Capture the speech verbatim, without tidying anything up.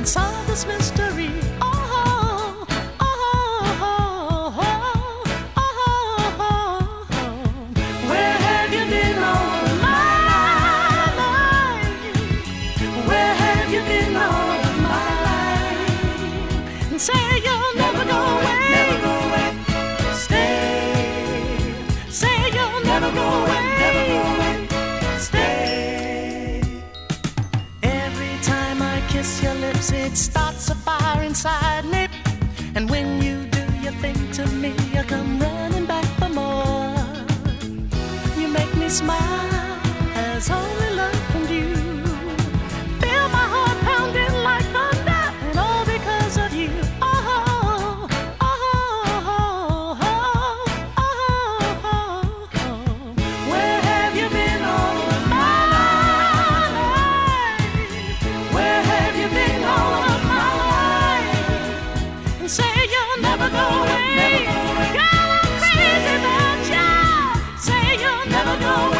and solve this mystery. Oh, oh, oh, oh, oh, oh, oh. Where have you been all of my life? Where have you been all of my life? And say you'll never go away. Never go away. Stay. Say you'll never go away. Never go away. Stay. Every time I kiss your lips, it starts a fire inside me. And when you do your thing to me, I come running back for more. You make me smile as only love can do. Feel my heart pounding like thunder, and all because of you. Oh, oh, oh, oh, oh, oh, oh. Where have you been all of my life? Where have you been all of my life? And say you'll never go away. Never go away. Girl, I'm crazy about you. Say you'll never go away.